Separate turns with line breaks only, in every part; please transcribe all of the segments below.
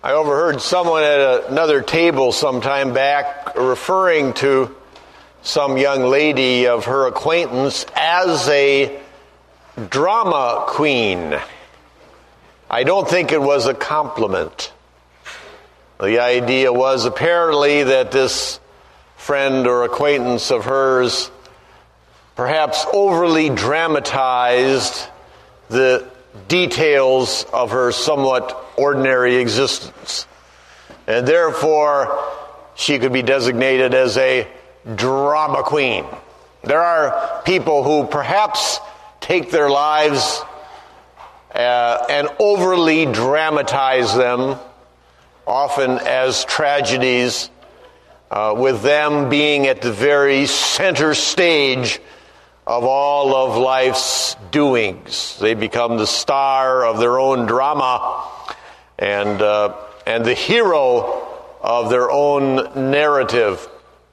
I overheard someone at another table some time back referring to some young lady of her acquaintance as a drama queen. I don't think it was a compliment. The idea was apparently that this friend or acquaintance of hers perhaps overly dramatized the details of her somewhat ordinary existence. And therefore, she could be designated as a drama queen. There are people who perhaps take their lives and overly dramatize them, often as tragedies, with them being at the very center stage of all of life's doings. They become the star of their own drama and the hero of their own narrative.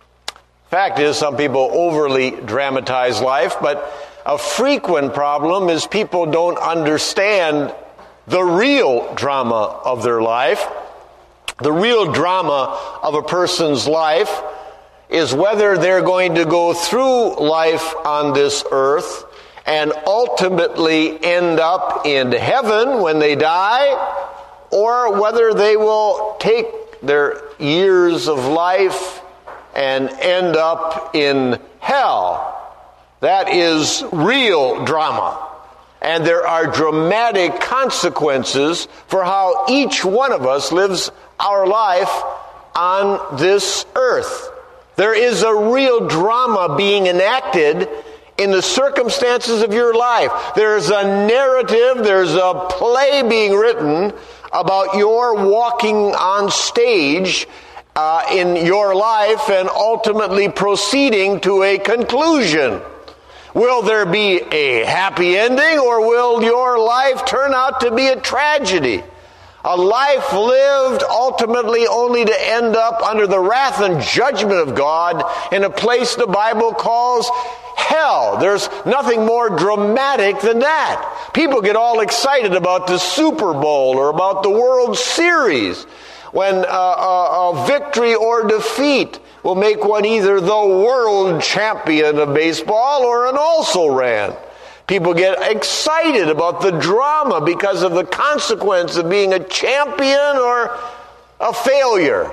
Fact is, some people overly dramatize life, but a frequent problem is people don't understand the real drama of their life. The real drama of a person's life is whether they're going to go through life on this earth and ultimately end up in heaven when they die, or whether they will take their years of life and end up in hell. That is real drama. And there are dramatic consequences for how each one of us lives our life on this earth. There is a real drama being enacted in the circumstances of your life. There's a narrative, there's a play being written about your walking on stage in your life and ultimately proceeding to a conclusion. Will there be a happy ending, or will your life turn out to be a tragedy? A life lived ultimately only to end up under the wrath and judgment of God in a place the Bible calls hell. There's nothing more dramatic than that. People get all excited about the Super Bowl or about the World Series when a victory or defeat will make one either the world champion of baseball or an also-ran. People get excited about the drama because of the consequence of being a champion or a failure.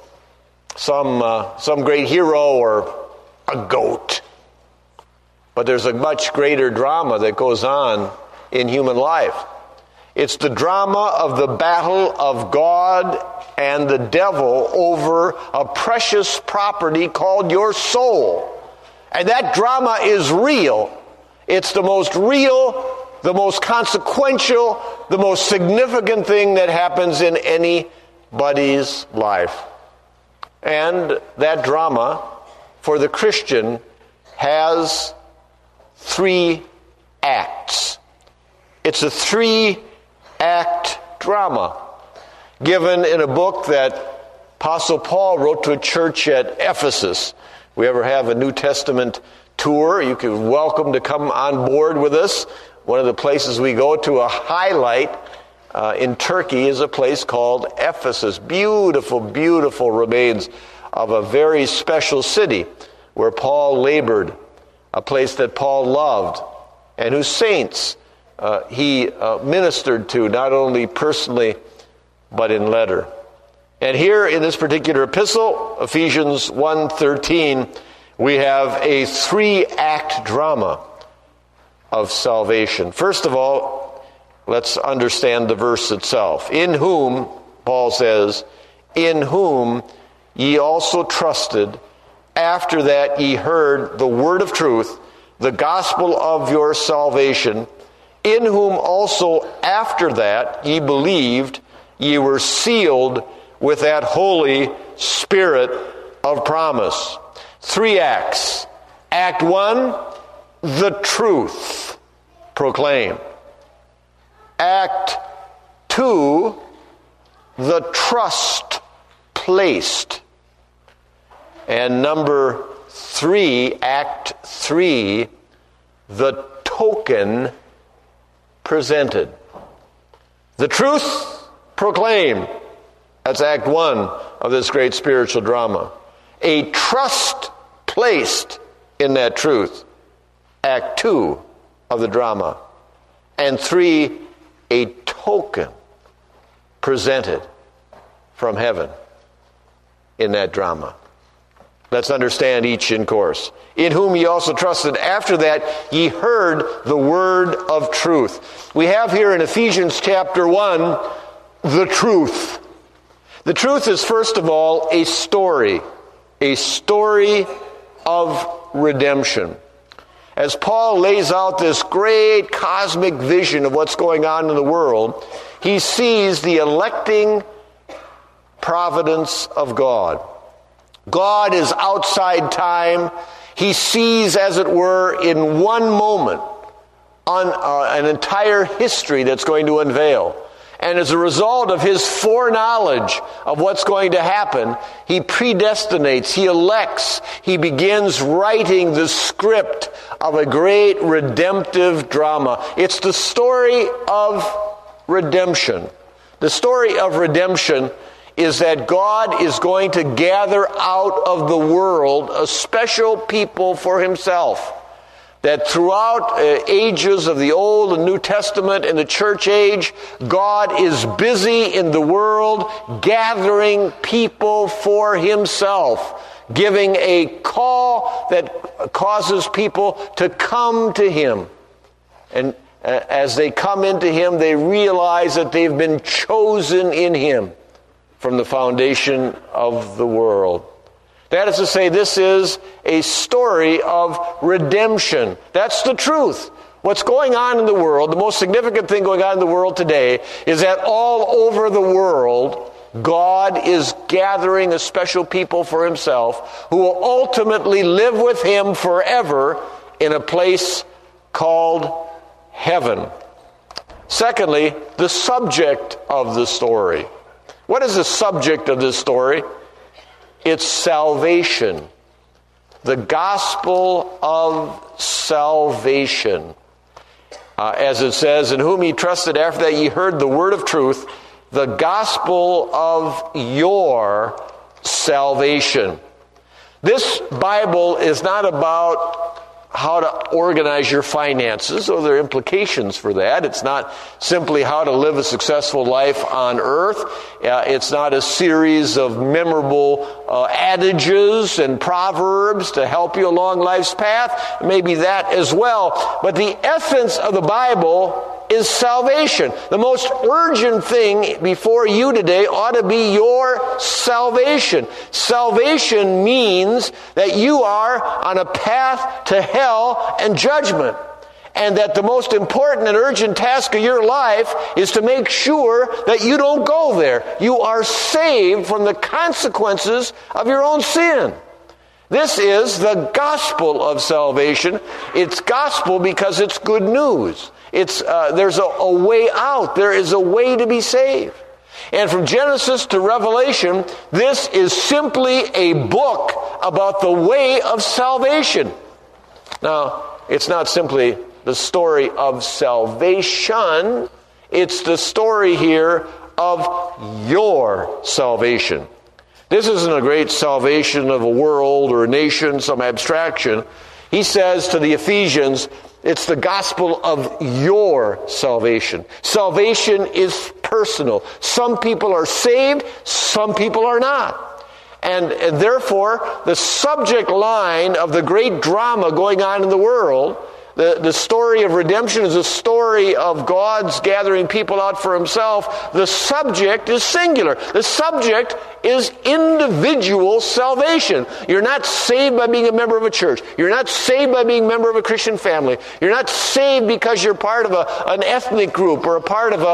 Some great hero or a goat. But there's a much greater drama that goes on in human life. It's the drama of the battle of God and the devil over a precious property called your soul. And that drama is real. It's the most real, the most consequential, the most significant thing that happens in anybody's life. And that drama, for the Christian, has 3 acts. It's a 3-act drama given in a book that Apostle Paul wrote to a church at Ephesus. If we ever have a New Testament tour, you are welcome to come on board with us. One of the places we go to, a highlight in Turkey, is a place called Ephesus. Beautiful, beautiful remains of a very special city where Paul labored, a place that Paul loved, and whose saints he ministered to, not only personally, but in letter. And here in this particular epistle, Ephesians 1:13, we have a 3-act drama of salvation. First of all, let's understand the verse itself. In whom, Paul says, in whom ye also trusted, after that ye heard the word of truth, the gospel of your salvation, in whom also after that ye believed, ye were sealed with that Holy Spirit of promise. 3 acts. Act 1, the truth proclaimed. Act 2, the trust placed. And number 3, Act 3, the token presented. The truth proclaimed. That's Act 1 of this great spiritual drama. A trust placed in that truth. Act 2 of the drama. And 3, a token presented from heaven in that drama. Let's understand each in course. In whom ye also trusted. After that, ye heard the word of truth. We have here in Ephesians chapter 1, the truth. The truth is, first of all, a story of redemption. As Paul lays out this great cosmic vision of what's going on in the world, he sees the electing providence of God. God is outside time. He sees, as it were, in one moment, an entire history that's going to unveil. And as a result of his foreknowledge of what's going to happen, he predestinates, he elects, he begins writing the script of a great redemptive drama. It's the story of redemption. The story of redemption is that God is going to gather out of the world a special people for himself. That throughout ages of the Old and New Testament and the church age, God is busy in the world gathering people for himself, giving a call that causes people to come to him. And as they come into him, they realize that they've been chosen in him from the foundation of the world. That is to say, this is a story of redemption. That's the truth. What's going on in the world, the most significant thing going on in the world today, is that all over the world, God is gathering a special people for himself who will ultimately live with him forever in a place called heaven. Secondly, the subject of the story. What is the subject of this story? It's salvation. The gospel of salvation. As it says, in whom ye trusted, after that ye heard the word of truth, the gospel of your salvation. This Bible is not about how to organize your finances, or there are implications for that. It's not simply how to live a successful life on earth. It's not a series of memorable adages and proverbs to help you along life's path. Maybe that as well. But the essence of the Bible is salvation. The most urgent thing before you today ought to be your salvation. Salvation means that you are on a path to hell and judgment. And that the most important and urgent task of your life is to make sure that you don't go there. You are saved from the consequences of your own sin. This is the gospel of salvation. It's gospel because it's good news. There's a way out. There is a way to be saved. And from Genesis to Revelation, this is simply a book about the way of salvation. Now, it's not simply the story of salvation. It's the story here of your salvation. This isn't a great salvation of a world or a nation, some abstraction. He says to the Ephesians, it's the gospel of your salvation. Salvation is personal. Some people are saved, some people are not. And therefore, the subject line of the great drama going on in the world, the story of redemption is a story of God's gathering people out for himself. The subject is singular. The subject is individual salvation. You're not saved by being a member of a church. You're not saved by being a member of a Christian family. You're not saved because you're part of an ethnic group or a part of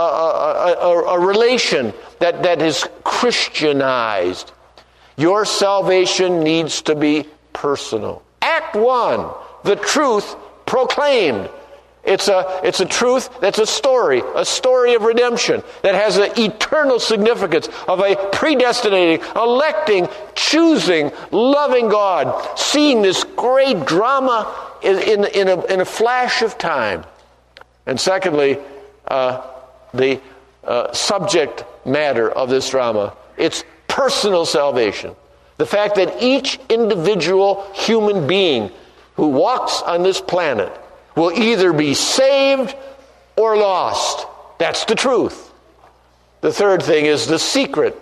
a relation that is Christianized. Your salvation needs to be personal. Act 1, the truth proclaimed. It's a truth that's a story of redemption that has an eternal significance of a predestinating, electing, choosing, loving God, seeing this great drama in a flash of time. And secondly, the subject matter of this drama. It's personal salvation. The fact that each individual human being who walks on this planet will either be saved or lost. That's the truth. The third thing is the secret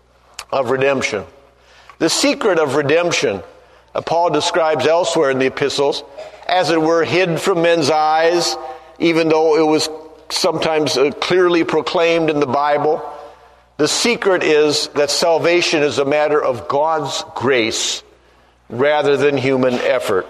of redemption. The secret of redemption, Paul describes elsewhere in the epistles, as it were hid from men's eyes, even though it was sometimes clearly proclaimed in the Bible. The secret is that salvation is a matter of God's grace rather than human effort.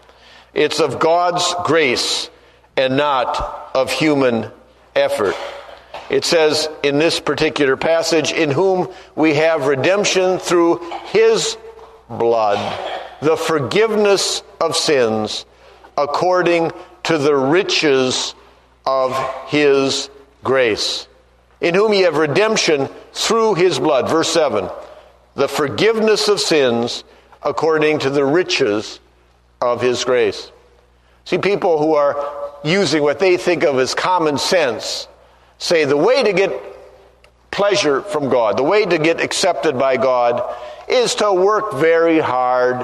It's of God's grace and not of human effort. It says in this particular passage, in whom we have redemption through his blood, the forgiveness of sins, according to the riches of his grace. In whom ye have redemption through his blood. Verse 7, the forgiveness of sins according to the riches of his grace. See, people who are using what they think of as common sense say the way to get pleasure from God, the way to get accepted by God, is to work very hard,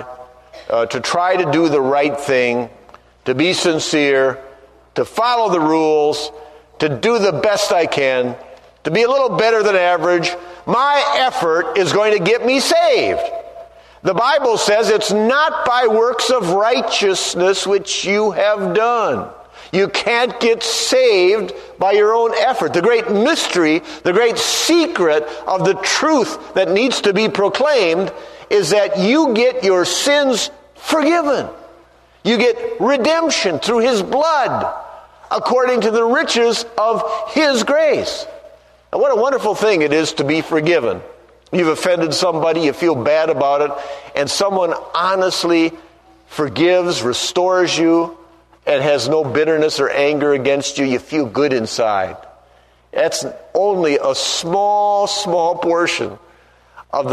to try to do the right thing, to be sincere, to follow the rules, to do the best I can, to be a little better than average. My effort is going to get me saved. The Bible says it's not by works of righteousness which you have done. You can't get saved by your own effort. The great mystery, the great secret of the truth that needs to be proclaimed is that you get your sins forgiven. You get redemption through his blood according to the riches of his grace. And what a wonderful thing it is to be forgiven. You've offended somebody, you feel bad about it, and someone honestly forgives, restores you, and has no bitterness or anger against you. You feel good inside. That's only a small portion of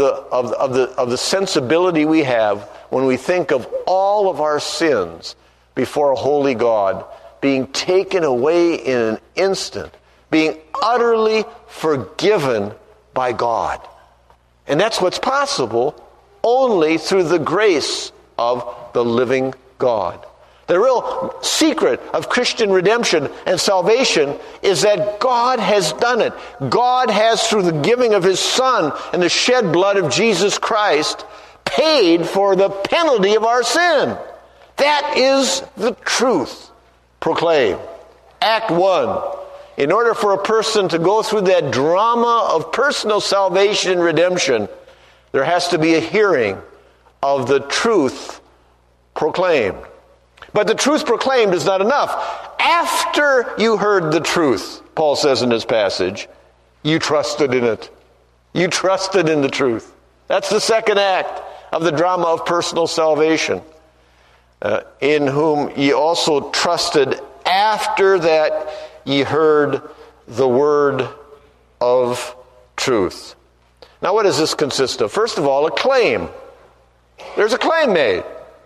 the sensibility we have when we think of all of our sins before a holy God being taken away in an instant, being utterly forgiven by God. And that's what's possible only through the grace of the living God. The real secret of Christian redemption and salvation is that God has done it. God has, through the giving of his Son and the shed blood of Jesus Christ, paid for the penalty of our sin. That is the truth proclaimed. Act 1. In order for a person to go through that drama of personal salvation and redemption, there has to be a hearing of the truth proclaimed. But the truth proclaimed is not enough. After you heard the truth, Paul says in this passage, you trusted in it. You trusted in the truth. That's the second act of the drama of personal salvation. In whom ye also trusted after that ye heard the word of truth. Now, what does this consist of? First of all, a claim. There's a claim made.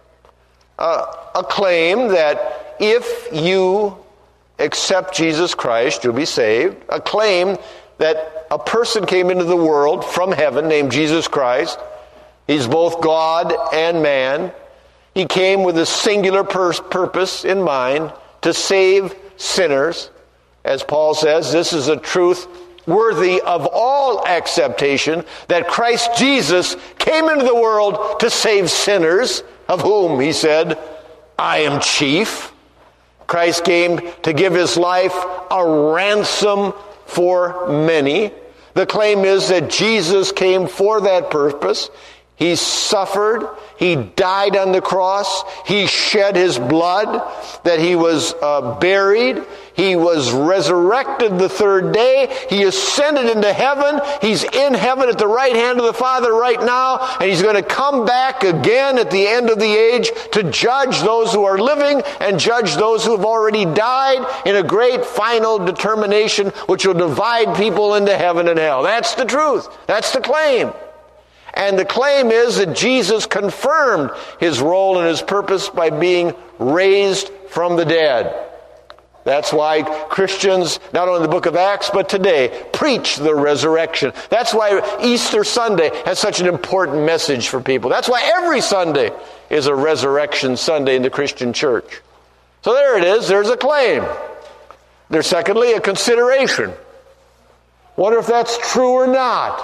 A claim that if you accept Jesus Christ, you'll be saved. A claim that a person came into the world from heaven named Jesus Christ. He's both God and man. He came with a singular purpose in mind, to save sinners. As Paul says, this is a truth worthy of all acceptation, that Christ Jesus came into the world to save sinners, of whom, he said, I am chief. Christ came to give his life a ransom for many. The claim is that Jesus came for that purpose. He suffered. He died on the cross. He shed his blood. That he was buried. He was resurrected the third day. He ascended into heaven. He's in heaven at the right hand of the Father right now. And he's going to come back again at the end of the age to judge those who are living and judge those who have already died in a great final determination which will divide people into heaven and hell. That's the truth. That's the claim. And the claim is that Jesus confirmed his role and his purpose by being raised from the dead. That's why Christians, not only in the book of Acts, but today, preach the resurrection. That's why Easter Sunday has such an important message for people. That's why every Sunday is a resurrection Sunday in the Christian church. So there it is. There's a claim. There's secondly a consideration. Wonder if that's true or not.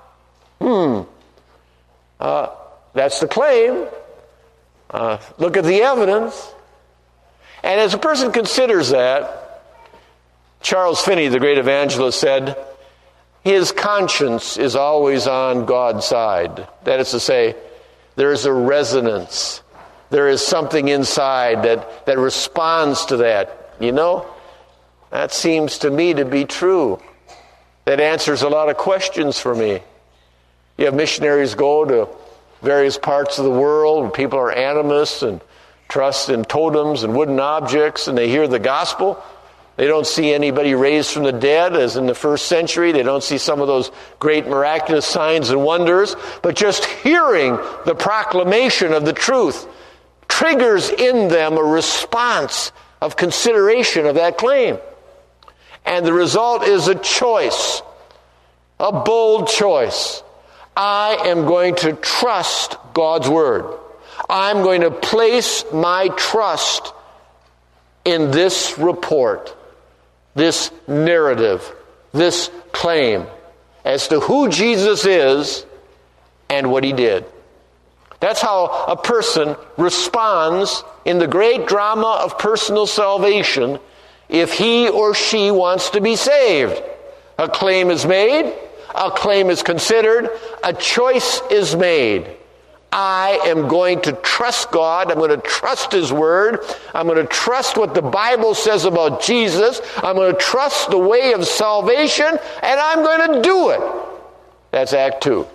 That's the claim. Look at the evidence. And as a person considers that, Charles Finney, the great evangelist, said, his conscience is always on God's side. That is to say, there is a resonance. There is something inside that responds to that. You know, that seems to me to be true. That answers a lot of questions for me. You have missionaries go to various parts of the world where people are animists and trust in totems and wooden objects, and they hear the gospel. They don't see anybody raised from the dead as in the first century. They don't see some of those great miraculous signs and wonders. But just hearing the proclamation of the truth triggers in them a response of consideration of that claim. And the result is a choice, a bold choice. I am going to trust God's word. I'm going to place my trust in this report, this narrative, this claim as to who Jesus is and what he did. That's how a person responds in the great drama of personal salvation if he or she wants to be saved. A claim is made, a claim is considered, a choice is made. I am going to trust God. I'm going to trust his word. I'm going to trust what the Bible says about Jesus. I'm going to trust the way of salvation, and I'm going to do it. That's Act 2.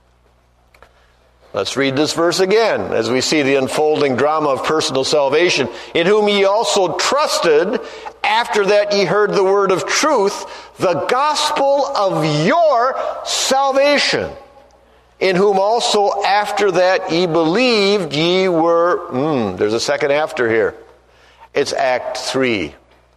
Let's read this verse again as we see the unfolding drama of personal salvation. In whom ye also trusted, after that ye heard the word of truth, the gospel of your salvation. In whom also after that ye believed, ye were... there's a second after here. It's Act 3.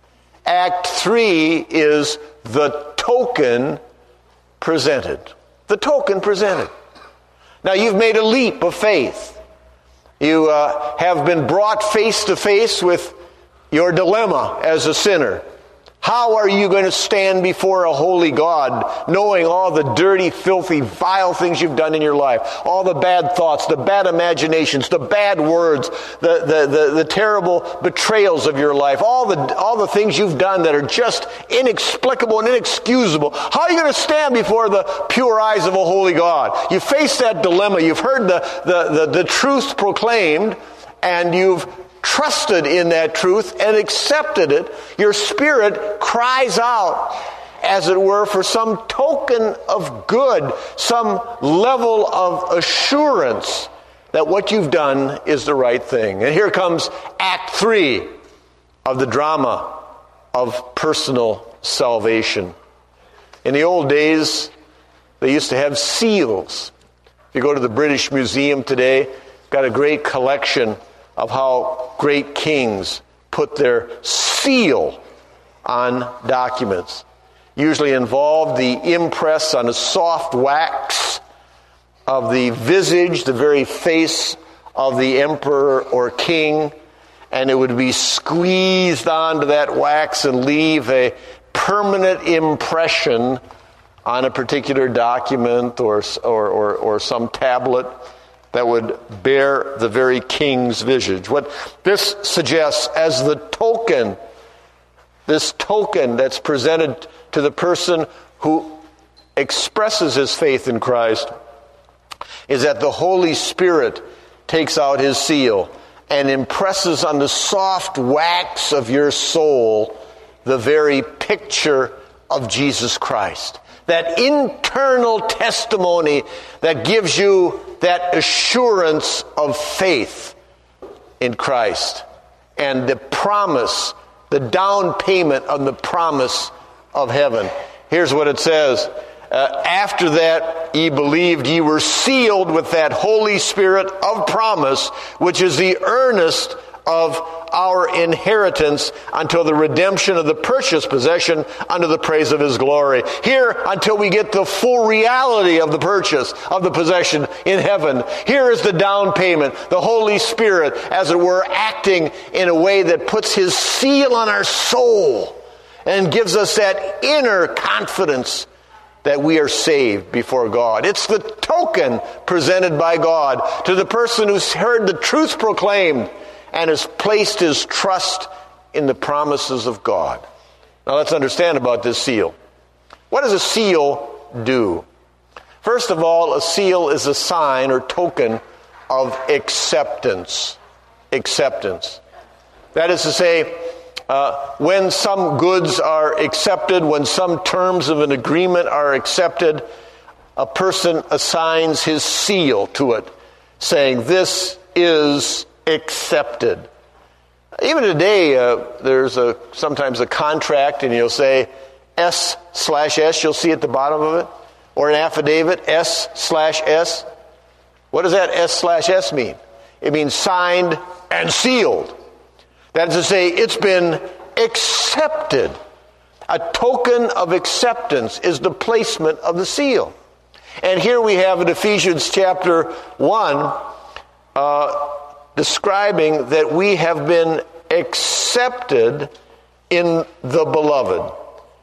Act 3 is the token presented. The token presented. Now you've made a leap of faith. You have been brought face to face with your dilemma as a sinner. How are you going to stand before a holy God knowing all the dirty, filthy, vile things you've done in your life? All the bad thoughts, the bad imaginations, the bad words, the terrible betrayals of your life, all the things you've done that are just inexplicable and inexcusable. How are you going to stand before the pure eyes of a holy God? You face that dilemma. You've heard the truth proclaimed, and you've trusted in that truth and accepted it. Your spirit cries out, as it were, for some token of good, some level of assurance that what you've done is the right thing. And here comes Act 3 of the drama of personal salvation. In the old days, they used to have seals. If you go to the British Museum today, got a great collection of how great kings put their seal on documents. Usually involved the impress on a soft wax of the visage, the very face of the emperor or king, and it would be squeezed onto that wax and leave a permanent impression on a particular document or some tablet that would bear the very king's visage. What this suggests as the token, this token that's presented to the person who expresses his faith in Christ, is that the Holy Spirit takes out his seal and impresses on the soft wax of your soul the very picture of Jesus Christ. That internal testimony that gives you that assurance of faith in Christ and the promise, the down payment on the promise of heaven. Here's what it says. After that ye believed, ye were sealed with that Holy Spirit of promise, which is the earnest of our inheritance until the redemption of the purchased possession unto the praise of his glory. Here, until we get the full reality of the purchase of the possession in heaven. Here is the down payment, the Holy Spirit, as it were, acting in a way that puts his seal on our soul and gives us that inner confidence that we are saved before God. It's the token presented by God to the person who's heard the truth proclaimed and has placed his trust in the promises of God. Now let's understand about this seal. What does a seal do? First of all, a seal is a sign or token of acceptance. Acceptance. That is to say, when some goods are accepted, when some terms of an agreement are accepted, a person assigns his seal to it, saying, this is accepted. Even today, there's sometimes a contract, and you'll say S/S, you'll see at the bottom of it, or an affidavit, S/S. What does that S/S mean? It means signed and sealed. That is to say, it's been accepted. A token of acceptance is the placement of the seal. And here we have in Ephesians chapter 1, describing that we have been accepted in the beloved.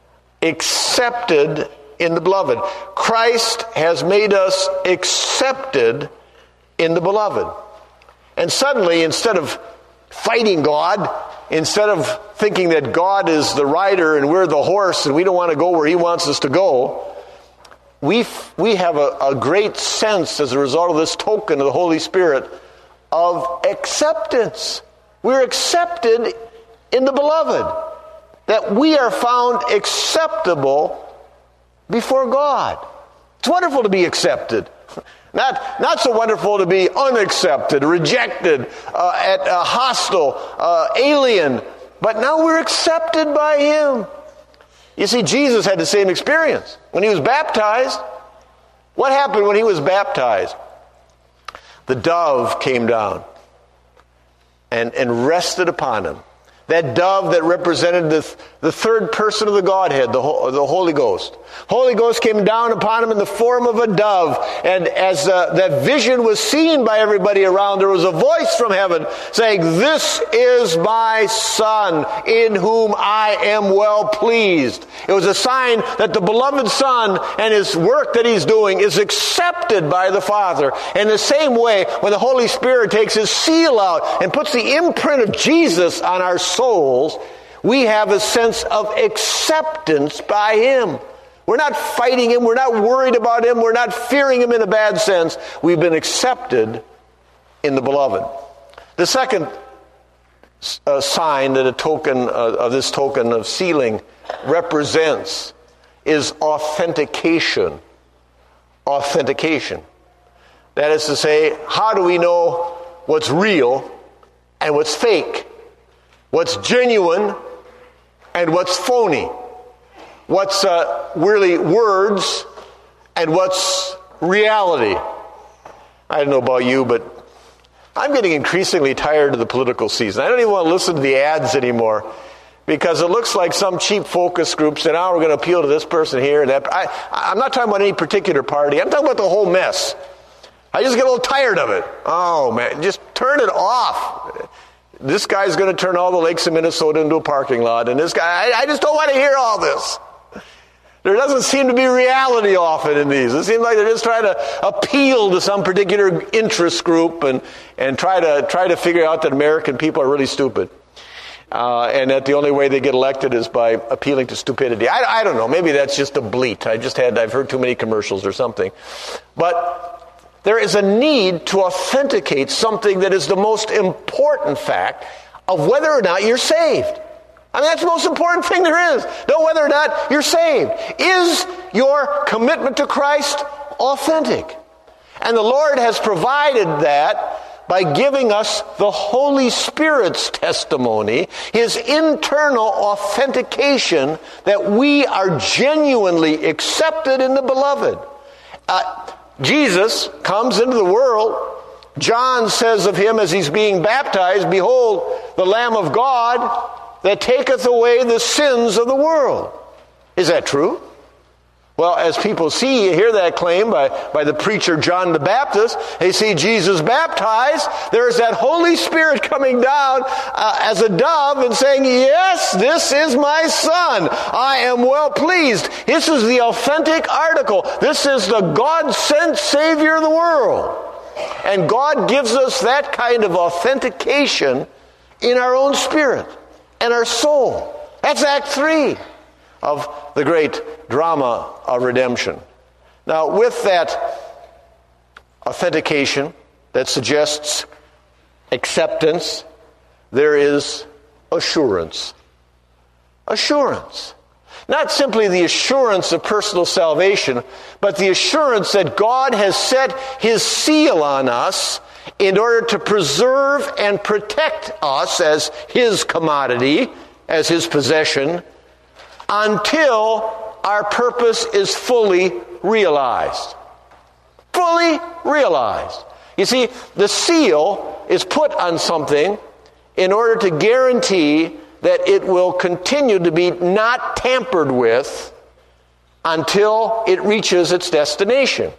Accepted in the beloved. Christ has made us accepted in the beloved. And suddenly, instead of fighting God, instead of thinking that God is the rider and we're the horse and we don't want to go where he wants us to go, we have a great sense as a result of this token of the Holy Spirit of acceptance. We're accepted in the beloved. That we are found acceptable before God. It's wonderful to be accepted. Not so wonderful to be unaccepted, rejected, hostile, alien. But now we're accepted by him. You see, Jesus had the same experience. When he was baptized, what happened when he was baptized? The dove came down and rested upon him. That dove that represented the third person of the Godhead, the Holy Ghost. Holy Ghost came down upon him in the form of a dove. And as that vision was seen by everybody around, there was a voice from heaven saying, this is my Son, in whom I am well pleased. It was a sign that the beloved Son and his work that he's doing is accepted by the Father. In the same way, when the Holy Spirit takes his seal out and puts the imprint of Jesus on our souls, we have a sense of acceptance by him. We're not fighting him. We're not worried about him. We're not fearing him in a bad sense. We've been accepted in the beloved. The second sign that a token of this token of sealing represents is authentication. Authentication. That is to say, how do we know what's real and what's fake? What's genuine and what's phony? What's really words and what's reality? I don't know about you, but I'm getting increasingly tired of the political season. I don't even want to listen to the ads anymore because it looks like some cheap focus group said, we're going to appeal to this person here and that. I'm not talking about any particular party. I'm talking about the whole mess. I just get a little tired of it. Oh, man, just turn it off. This guy's going to turn all the lakes in Minnesota into a parking lot, and this guy, I just don't want to hear all this. There doesn't seem to be reality often in these. It seems like they're just trying to appeal to some particular interest group and try to figure out that American people are really stupid. And that the only way they get elected is by appealing to stupidity. I don't know. Maybe that's just a bleat. I've heard too many commercials or something. But there is a need to authenticate something that is the most important fact of whether or not you're saved. I mean, that's the most important thing there is. Know whether or not you're saved. Is your commitment to Christ authentic? And the Lord has provided that by giving us the Holy Spirit's testimony, his internal authentication that we are genuinely accepted in the beloved. Jesus comes into the world John says of him as he's being baptized, "Behold, the Lamb of God that taketh away the sins of the world." Is that true? Well, as people hear that claim by the preacher John the Baptist, they see Jesus baptized. There's that Holy Spirit coming down as a dove and saying, "Yes, this is my Son. I am well pleased." This is the authentic article. This is the God-sent Savior of the world. And God gives us that kind of authentication in our own spirit and our soul. That's Act 3 of the great drama of redemption. Now, with that authentication that suggests acceptance, there is assurance. Assurance. Not simply the assurance of personal salvation, but the assurance that God has set His seal on us in order to preserve and protect us as His commodity, as His possession, until our purpose is fully realized. Fully realized. You see, the seal is put on something in order to guarantee that it will continue to be not tampered with until it reaches its destination.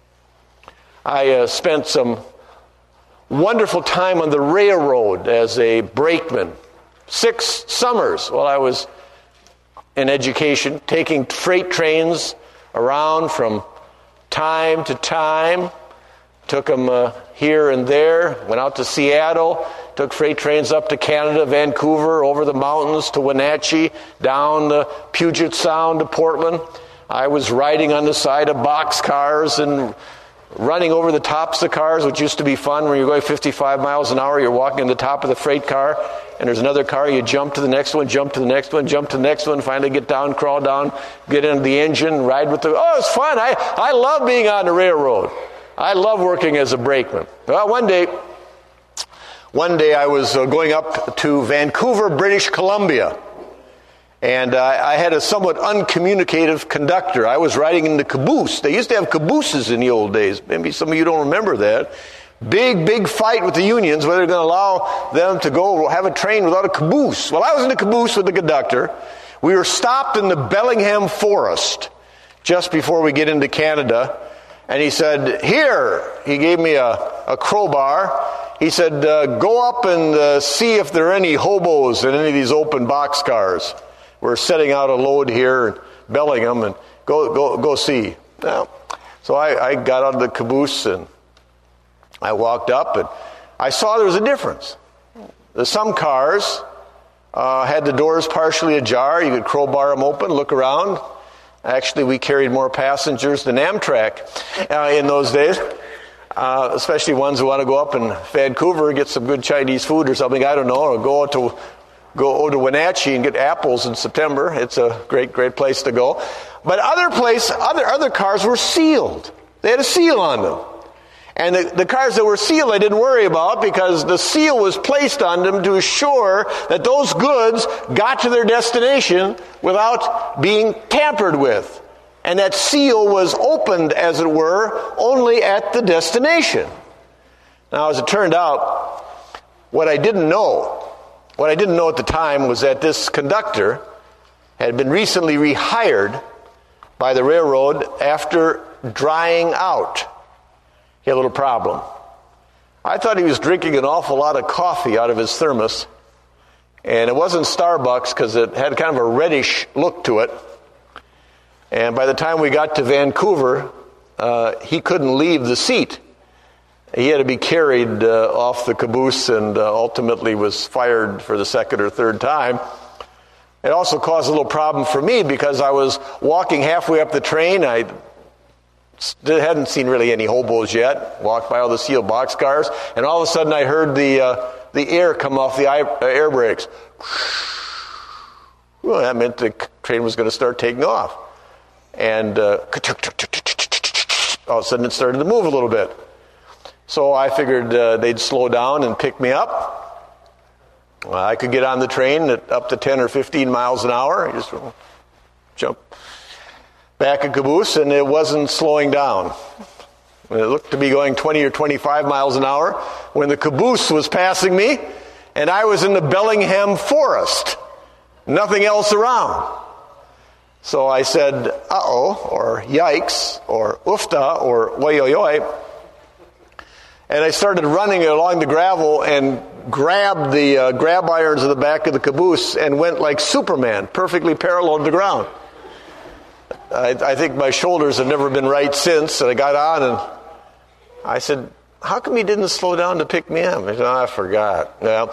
I spent some wonderful time on the railroad as a brakeman. 6 summers while I was in education, taking freight trains around from time to time. Took them here and there, went out to Seattle, took freight trains up to Canada, Vancouver, over the mountains to Wenatchee, down to Puget Sound to Portland. I was riding on the side of boxcars and running over the tops of cars, which used to be fun. When you're going 55 miles an hour, you're walking on the top of the freight car, and there's another car, you jump to the next one, jump to the next one, jump to the next one, finally get down, crawl down, get into the engine, ride with it's fun. I love being on the railroad. I love working as a brakeman. Well, one day I was going up to Vancouver, British Columbia, and I had a somewhat uncommunicative conductor. I was riding in the caboose. They used to have cabooses in the old days. Maybe some of you don't remember that. Big fight with the unions, whether they're going to allow them to go have a train without a caboose. Well, I was in the caboose with the conductor. We were stopped in the Bellingham Forest just before we get into Canada. And he said, "Here," he gave me a crowbar. He said, "Go up and see if there are any hobos in any of these open boxcars. We're setting out a load here in Bellingham, and go see." Now, so I got out of the caboose and I walked up, and I saw there was a difference. Some cars had the doors partially ajar. You could crowbar them open, look around. Actually, we carried more passengers than Amtrak in those days, especially ones who want to go up in Vancouver, get some good Chinese food or something, I don't know, or go to Wenatchee and get apples in September. It's a great place to go. But other cars were sealed. They had a seal on them. And the cars that were sealed I didn't worry about, because the seal was placed on them to assure that those goods got to their destination without being tampered with. And that seal was opened, as it were, only at the destination. Now, as it turned out, what I didn't know at the time was that this conductor had been recently rehired by the railroad after drying out. He had a little problem. I thought he was drinking an awful lot of coffee out of his thermos, and it wasn't Starbucks because it had kind of a reddish look to it. And by the time we got to Vancouver, he couldn't leave the seat. He had to be carried off the caboose and ultimately was fired for the second or third time. It also caused a little problem for me because I was walking halfway up the train. I hadn't seen really any hobos yet. Walked by all the sealed boxcars, and all of a sudden I heard the air come off the air brakes. Well, that meant the train was going to start taking off. And all of a sudden it started to move a little bit. So I figured they'd slow down and pick me up. I could get on the train at up to 10 or 15 miles an hour. I just jump back a caboose, and it wasn't slowing down. It looked to be going 20 or 25 miles an hour when the caboose was passing me, and I was in the Bellingham forest. Nothing else around. So I said, uh-oh, or yikes, or oofta, or oi. And I started running along the gravel and grabbed the grab irons at the back of the caboose and went like Superman, perfectly parallel to the ground. I think my shoulders have never been right since, and I got on and I said, how come he didn't slow down to pick me up? He said, I forgot. Yeah.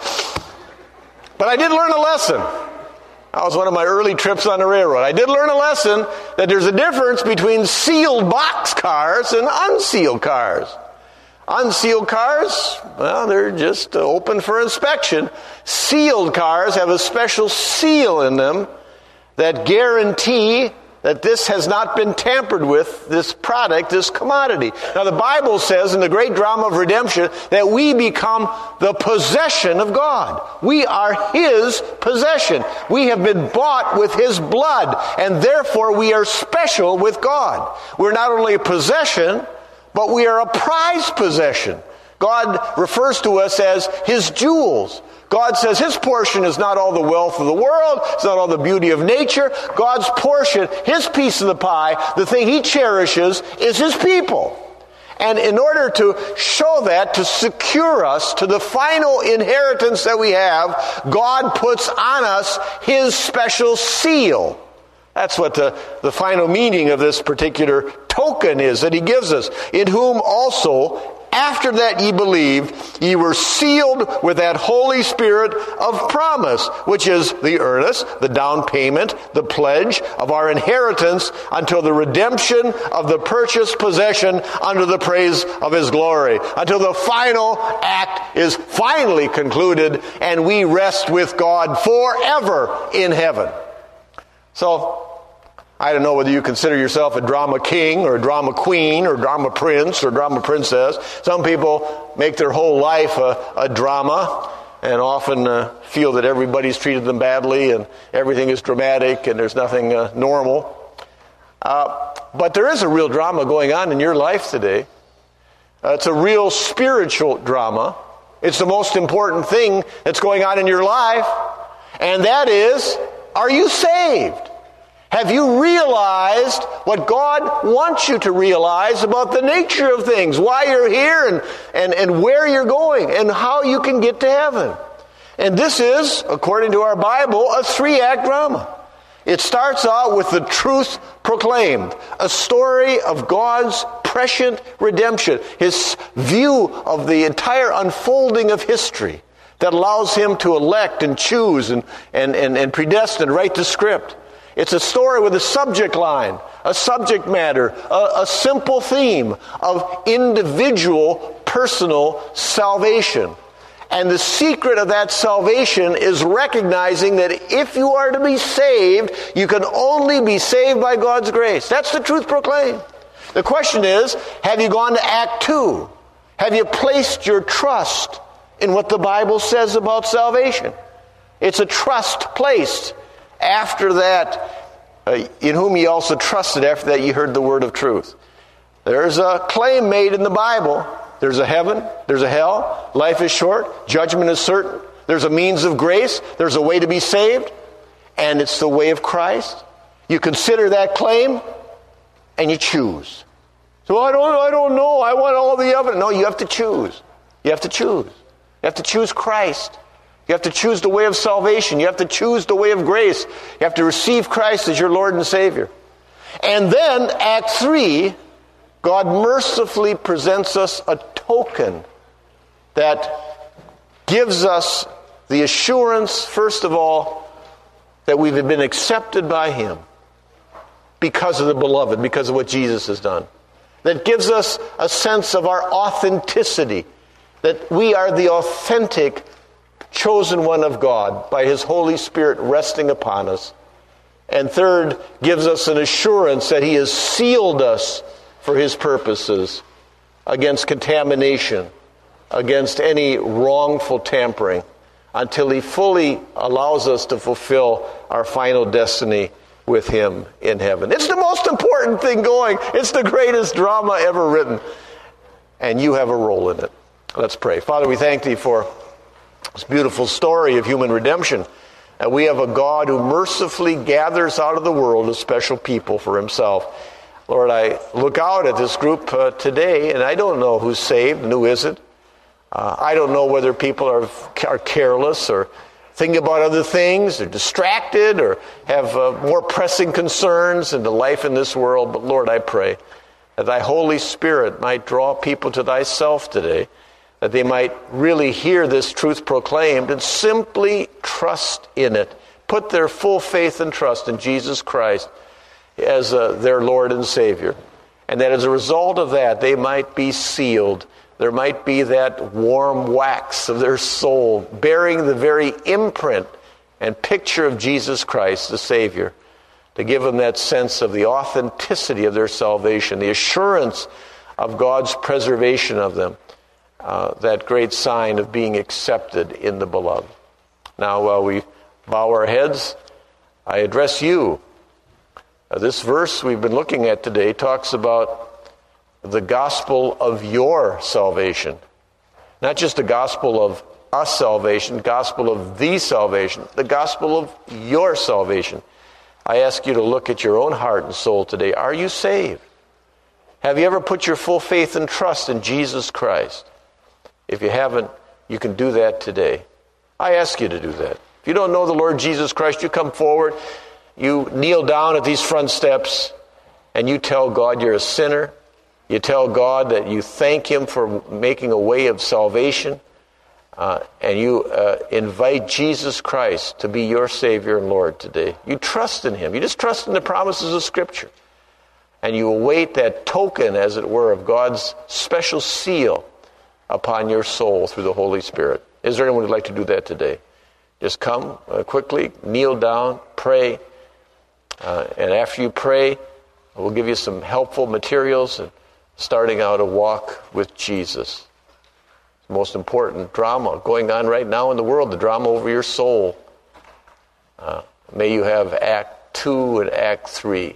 But I did learn a lesson. That was one of my early trips on the railroad. I did learn a lesson that there's a difference between sealed box cars and unsealed cars. Unsealed cars, well, they're just open for inspection. Sealed cars have a special seal in them that guarantee that this has not been tampered with, this product, this commodity. Now the Bible says in the great drama of redemption that we become the possession of God. We are His possession. We have been bought with His blood, and therefore we are special with God. We're not only a possession, but we are a prized possession. God refers to us as His jewels. God says His portion is not all the wealth of the world, it's not all the beauty of nature. God's portion, His piece of the pie, the thing He cherishes, is His people. And in order to show that, to secure us to the final inheritance that we have, God puts on us His special seal. That's what the final meaning of this particular token is that He gives us. In whom also, after that ye believed, ye were sealed with that Holy Spirit of promise, which is the earnest, the down payment, the pledge of our inheritance until the redemption of the purchased possession unto the praise of His glory. Until the final act is finally concluded and we rest with God forever in heaven. So, I don't know whether you consider yourself a drama king or a drama queen or drama prince or drama princess. Some people make their whole life a drama and often feel that everybody's treated them badly and everything is dramatic and there's nothing normal. But there is a real drama going on in your life today. It's a real spiritual drama. It's the most important thing that's going on in your life. And that is, are you saved? Have you realized what God wants you to realize about the nature of things, why you're here and where you're going and how you can get to heaven? And this is, according to our Bible, a 3-act drama. It starts out with the truth proclaimed, a story of God's prescient redemption, His view of the entire unfolding of history that allows Him to elect and choose and predestine, write the script. It's a story with a subject line, a subject matter, a simple theme of individual, personal salvation. And the secret of that salvation is recognizing that if you are to be saved, you can only be saved by God's grace. That's the truth proclaimed. The question is, have you gone to Act 2? Have you placed your trust in what the Bible says about salvation? It's a trust placed. After that, in whom ye also trusted, after that ye heard the word of truth. There's a claim made in the Bible. There's a heaven, there's a hell, life is short, judgment is certain. There's a means of grace, there's a way to be saved, and it's the way of Christ. You consider that claim, and you choose. So I don't know, I want all the evidence. No, you have to choose. You have to choose. You have to choose Christ. You have to choose the way of salvation. You have to choose the way of grace. You have to receive Christ as your Lord and Savior. And then, Act 3, God mercifully presents us a token that gives us the assurance, first of all, that we've been accepted by Him because of the beloved, because of what Jesus has done. That gives us a sense of our authenticity, that we are the authentic chosen one of God by His Holy Spirit resting upon us. And third, gives us an assurance that He has sealed us for His purposes against contamination, against any wrongful tampering, until He fully allows us to fulfill our final destiny with Him in heaven. It's the most important thing going. It's the greatest drama ever written. and you have a role in it. Let's pray. Father, we thank thee for this beautiful story of human redemption. And we have a God who mercifully gathers out of the world a special people for himself. Lord, I look out at this group today, and I don't know who's saved and who isn't. I don't know whether people are careless or thinking about other things, or distracted, or have more pressing concerns in the life in this world. But Lord, I pray that thy Holy Spirit might draw people to thyself today, that they might really hear this truth proclaimed and simply trust in it. Put their full faith and trust in Jesus Christ as their Lord and Savior. And that as a result of that, they might be sealed. There might be that warm wax of their soul, bearing the very imprint and picture of Jesus Christ, the Savior, to give them that sense of the authenticity of their salvation, the assurance of God's preservation of them, that great sign of being accepted in the beloved. Now, while we bow our heads, I address you. This verse we've been looking at today talks about the gospel of your salvation. Not just the gospel of us salvation, gospel of the salvation, the gospel of your salvation. I ask you to look at your own heart and soul today. Are you saved? Have you ever put your full faith and trust in Jesus Christ? If you haven't, you can do that today. I ask you to do that. If you don't know the Lord Jesus Christ, you come forward, you kneel down at these front steps, and you tell God you're a sinner. You tell God that you thank him for making a way of salvation, and you invite Jesus Christ to be your Savior and Lord today. You trust in him. You just trust in the promises of Scripture. And you await that token, as it were, of God's special seal upon your soul through the Holy Spirit. Is there anyone who'd like to do that today? Just come quickly, kneel down, pray. And after you pray, we'll give you some helpful materials and starting out a walk with Jesus. The most important drama going on right now in the world, the drama over your soul. May you have Act 2 and Act 3.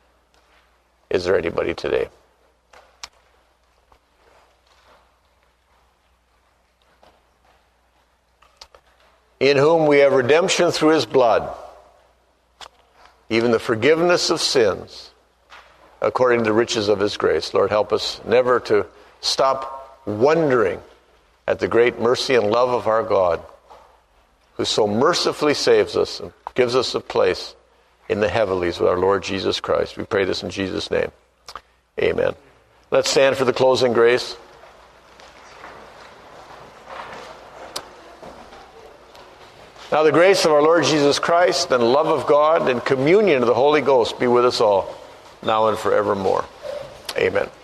Is there anybody today? In whom we have redemption through his blood, even the forgiveness of sins, according to the riches of his grace. Lord, help us never to stop wondering at the great mercy and love of our God, who so mercifully saves us and gives us a place in the heavenlies with our Lord Jesus Christ. We pray this in Jesus' name. Amen. Let's stand for the closing grace. Now the grace of our Lord Jesus Christ and love of God and communion of the Holy Ghost be with us all, now and forevermore. Amen.